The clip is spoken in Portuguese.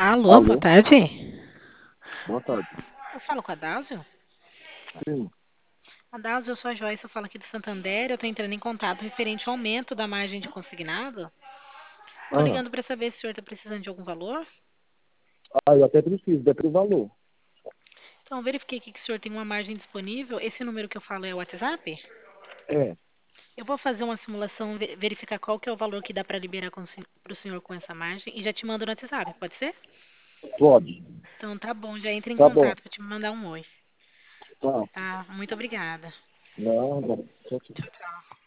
Alô, boa Alô, tarde. boa tarde. Eu falo com a Dásio. Sim. A Dásio, eu sou a Joyce, eu falo aqui do Santander. Eu estou entrando em contato referente ao aumento da margem de consignado. Estou Ah, ligando para saber se o senhor está precisando de algum valor. eu até preciso, depende do valor. Então, eu verifiquei aqui que o senhor tem uma margem disponível. Esse número que eu falo é o WhatsApp? É, Eu vou fazer uma simulação, verificar qual que é o valor que dá para liberar para o senhor com essa margem e já te mando no WhatsApp, pode ser? pode. Então tá bom, já entre em Tá bom. contato para te mandar um oi. Tá. Tá, muito obrigada. Não, não. Tchau, tchau.